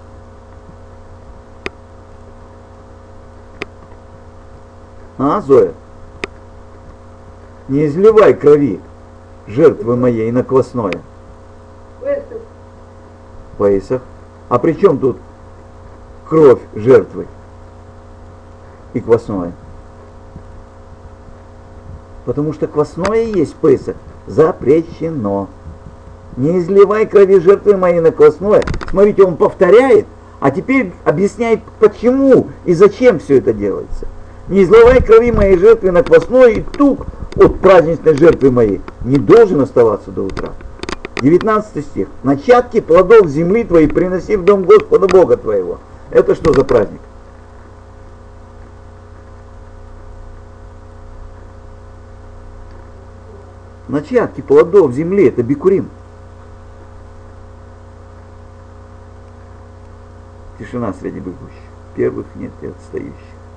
А, Зоя? Не изливай крови жертвы моей на квасное. Песах. Пейсах. А при чем тут кровь жертвы и квасное? Потому что квасное есть Пейсах. Запрещено. Не изливай крови жертвы моей на квасное. Смотрите, он повторяет, а теперь объясняет, почему и зачем все это делается. Не изливай крови моей жертвы на квасное, и тук от праздничной жертвы моей не должен оставаться до утра. девятнадцатый стих. Начатки плодов земли твоей приноси в дом Господа Бога твоего. Это что за праздник? Начатки плодов земли, это бикурим. Тишина среди бегущих. Первых нет и отстающих.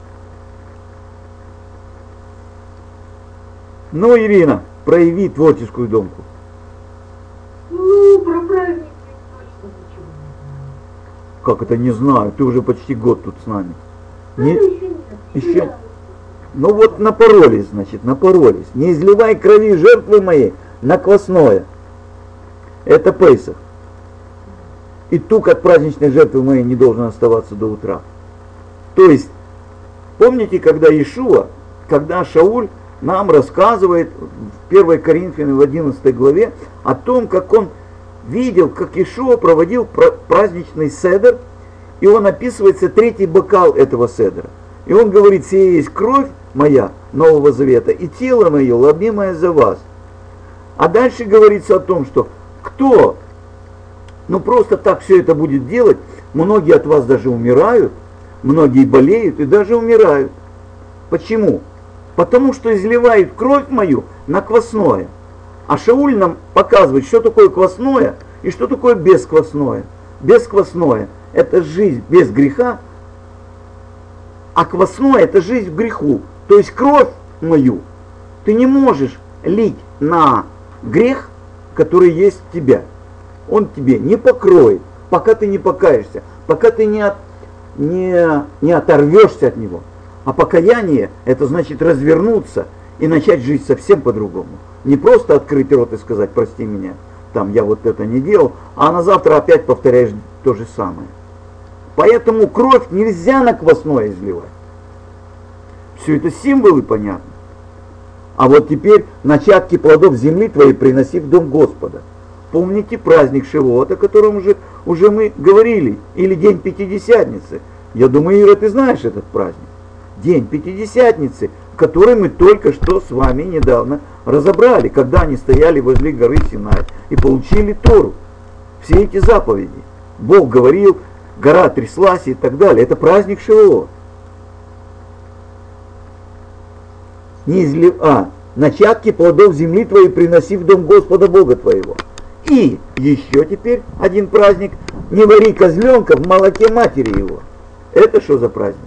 Ну, Ирина, прояви творческую думку. Ну, про праздники точно ничего не знаю. Как это не знаю? Ты уже почти год тут с нами. Ну, Не- еще нет. еще- Ну вот напоролись, значит, напоролись. Не изливай крови жертвы моей на квасное. Это Пейсах. И тук от праздничной жертвы моей не должен оставаться до утра. То есть, помните, когда Иешуа, когда Шауль нам рассказывает в первой Коринфянам в одиннадцатой главе о том, как он видел, как Иешуа проводил праздничный седер, и он описывается третий бокал этого седера. И он говорит, сие есть кровь моя Нового Завета и тело мое, ломимое за вас. А дальше говорится о том, что кто, ну просто так все это будет делать, многие от вас даже умирают, многие болеют и даже умирают. Почему? Потому что изливают кровь мою на квасное. А Шауль нам показывает, что такое квасное и что такое бесквасное. Бесквасное – это жизнь без греха, а квасное – это жизнь в греху. То есть кровь мою ты не можешь лить на грех, который есть в тебя. Он тебе не покроет, пока ты не покаешься, пока ты не, от, не, не оторвешься от него. А покаяние – это значит развернуться и начать жить совсем по-другому. Не просто открыть рот и сказать «прости меня, там я вот это не делал», а на завтра опять повторяешь то же самое. Поэтому кровь нельзя на квасное изливать. Все это символы, понятно. А вот теперь начатки плодов земли твоей приноси в дом Господа. Помните праздник Шивот, о котором уже, уже мы говорили, или день Пятидесятницы. Я думаю, Ира, ты знаешь этот праздник. День Пятидесятницы, который мы только что с вами недавно разобрали, когда они стояли возле горы Синай и получили Тору. Все эти заповеди. Бог говорил, гора тряслась и так далее. Это праздник Шивот. Не излив... А, начатки плодов земли твоей приноси в дом Господа Бога твоего. И еще теперь один праздник. Не вари козленка в молоке матери его. Это что за праздник?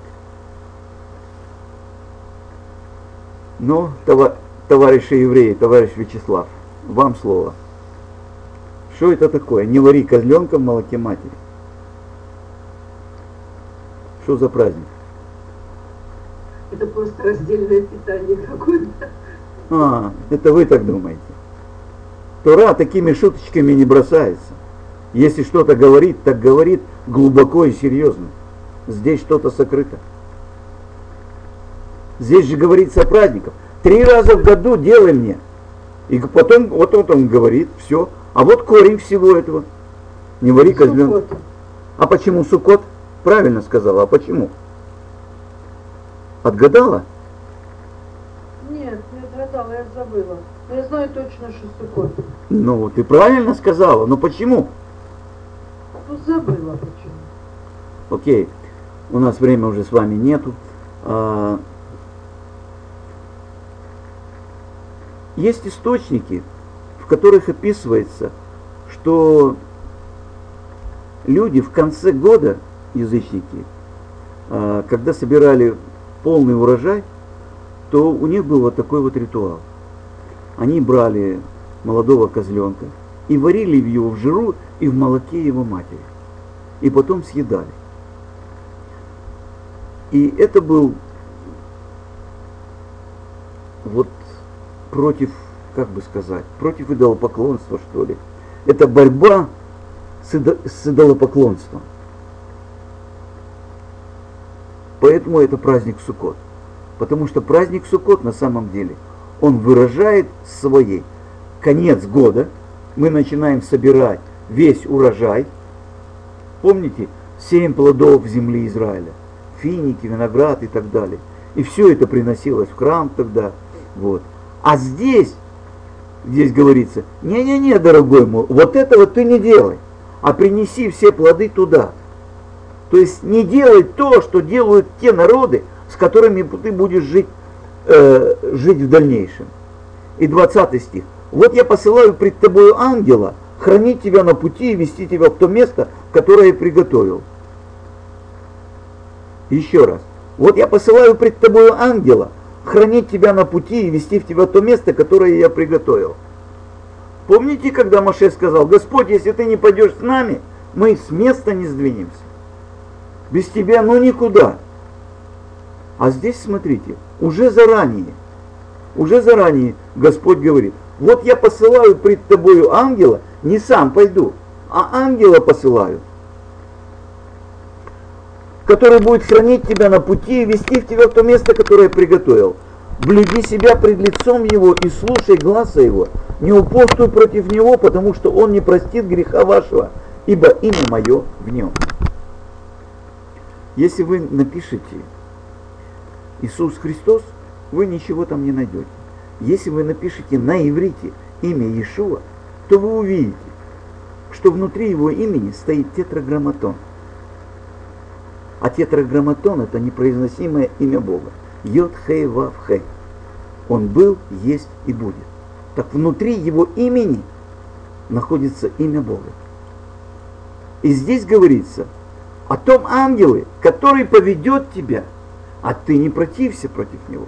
Ну, товарищи евреи, товарищ Вячеслав, вам слово. Что это такое? Не вари козленка в молоке матери. Что за праздник? Это просто раздельное питание какое-то. А, это вы так думаете. Тора такими шуточками не бросается. Если что-то говорит, так говорит глубоко и серьезно. Здесь что-то сокрыто. Здесь же говорится о праздниках. Три раза в году делай мне. И потом, вот, вот он говорит, все. А вот корень всего этого. Не вари козленка. А почему Суккот? Правильно сказала. А почему? Отгадала? Нет, не отгадала, я забыла. Но я знаю точно, что Суккот. Ну, ты правильно сказала. Но почему? Ну, забыла почему. Окей. У нас время уже с вами нету. А, есть источники, в которых описывается, что люди в конце года, язычники, а, когда собирали полный урожай, то у них был вот такой вот ритуал. Они брали молодого козленка и варили его в жиру и в молоке его матери. И потом съедали. И это был вот против, как бы сказать, против идолопоклонства, что ли. Это борьба с, идо, с идолопоклонством. Поэтому это праздник Суккот. Потому что праздник Суккот на самом деле, он выражает своей конец года. Мы начинаем собирать весь урожай. Помните, семь плодов земли Израиля. Финики, виноград и так далее. И все это приносилось в храм тогда. Вот. А здесь, здесь говорится, не-не-не, дорогой мой, вот этого ты не делай, а принеси все плоды туда. То есть не делай то, что делают те народы, с которыми ты будешь жить, э, жить в дальнейшем. И двадцатый стих. Вот я посылаю пред тобою ангела, хранить тебя на пути и вести тебя в то место, которое я приготовил. Еще раз. Вот я посылаю пред тобою ангела, хранить тебя на пути и вести в тебя в то место, которое я приготовил. Помните, когда Моше сказал, Господь, если ты не пойдешь с нами, мы с места не сдвинемся. Без тебя ну никуда. А здесь, смотрите, уже заранее, уже заранее Господь говорит, вот я посылаю пред тобою ангела, не сам пойду, а ангела посылаю, который будет хранить тебя на пути и вести в тебя в то место, которое я приготовил. Блюди себя пред лицом его и слушай гласа его, не упорствуй против него, потому что он не простит греха вашего, ибо имя мое в нем. Если вы напишете Иисус Христос, вы ничего там не найдете. Если вы напишете на иврите имя Иешуа, то вы увидите, что внутри его имени стоит тетраграмматон. А тетраграмматон — это непроизносимое имя Бога. Йод Хей Вав Хей. Он был, есть и будет. Так внутри его имени находится имя Бога. И здесь говорится о том ангеле, который поведет тебя, а ты не протився против него.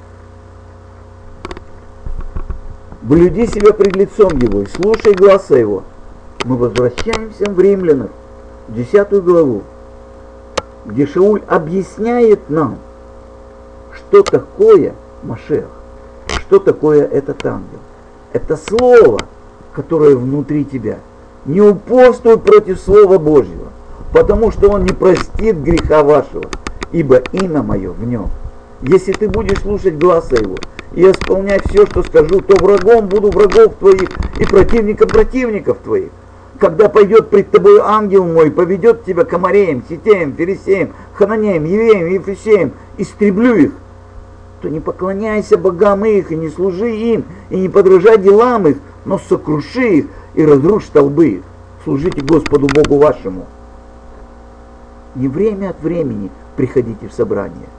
Блюди себя пред лицом его и слушай гласа его. Мы возвращаемся в Римлянах, в десятую главу, где Шауль объясняет нам, что такое Машиах, что такое этот ангел. Это слово, которое внутри тебя. Не упорствуй против Слова Божьего, потому что он не простит греха вашего, ибо имя мое в нем. Если ты будешь слушать гласа его и исполнять все, что скажу, то врагом буду врагов твоих и противником противников твоих. Когда пойдет пред тобой ангел мой, поведет тебя к Амореям, Хитеям, Фересеям, Хананеям, Евеям, Ефесеям, истреблю их, то не поклоняйся богам их, и не служи им, и не подражай делам их, но сокруши их и разрушь столбы их. Служите Господу Богу вашему. Не время от времени приходите в собрание.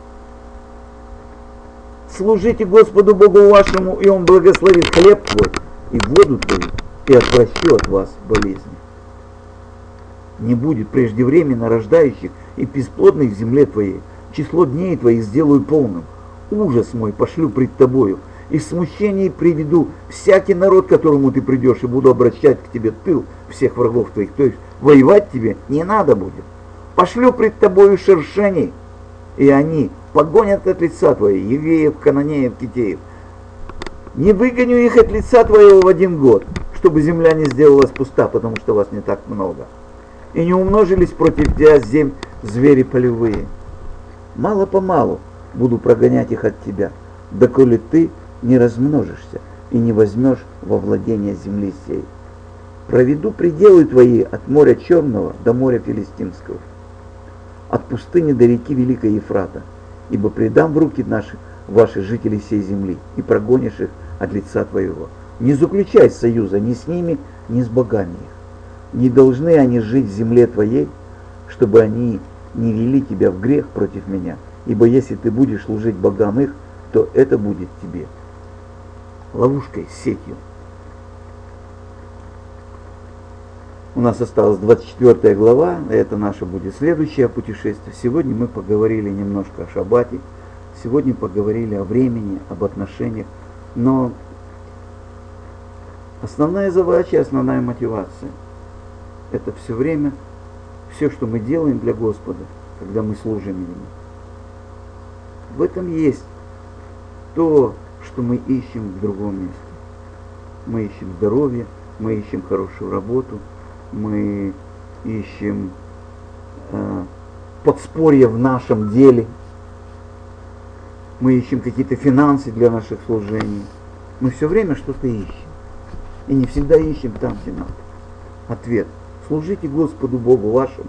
Служите Господу Богу вашему, и Он благословит хлеб твой и воду твою, и отвращу от вас болезни. Не будет преждевременно рождающих и бесплодных в земле твоей. Число дней твоих сделаю полным. Ужас мой пошлю пред тобою, и в смущении приведу всякий народ, к которому ты придешь, и буду обращать к тебе тыл всех врагов твоих. То есть воевать тебе не надо будет. Пошлю пред тобою шершеней, и они погонят от лица твоего Евеев, Кананеев, Китеев. Не выгоню их от лица твоего в один год, чтобы земля не сделалась пуста, потому что вас не так много. И не умножились против тебя земь звери полевые. Мало-помалу буду прогонять их от тебя, доколе ты не размножишься и не возьмешь во владение земли сей. Проведу пределы твои от моря Черного до моря Филистимского, от пустыни до реки Великой Ефрата, ибо предам в руки наши ваши жители сей земли, и прогонишь их от лица твоего. Не заключай союза ни с ними, ни с богами их. Не должны они жить в земле твоей, чтобы они не вели тебя в грех против меня, ибо если ты будешь служить богам их, то это будет тебе ловушкой, сетью. У нас осталась двадцать четвёртая глава, это наше будет следующее путешествие. Сегодня мы поговорили немножко о шаббате, сегодня поговорили о времени, об отношениях, но основная задача, основная мотивация — это все время, все, что мы делаем для Господа, когда мы служим Ему. В этом есть то, что мы ищем в другом месте. Мы ищем здоровье, мы ищем хорошую работу, мы ищем э, подспорье в нашем деле, мы ищем какие-то финансы для наших служений. Мы все время что-то ищем. И не всегда ищем там, где надо. Ответ. Служите Господу Богу вашему.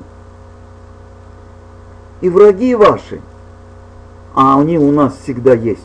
И враги ваши, а они у нас всегда есть,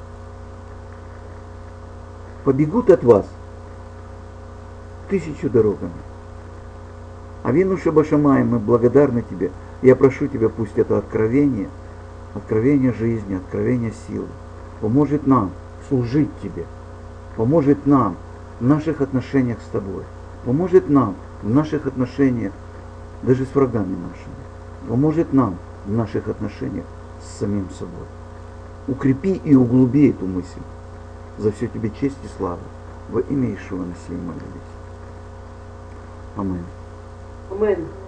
побегут от вас тысячу дорогами. Авину Шабашамай, мы благодарны Тебе. Я прошу Тебя, пусть это откровение, откровение жизни, откровение силы поможет нам служить Тебе, поможет нам в наших отношениях с Тобой, поможет нам в наших отношениях даже с врагами нашими, поможет нам в наших отношениях с самим собой. Укрепи и углуби эту мысль. За все Тебе честь и слава. Во имя Иешуа Мессии молились. Аминь. Amen.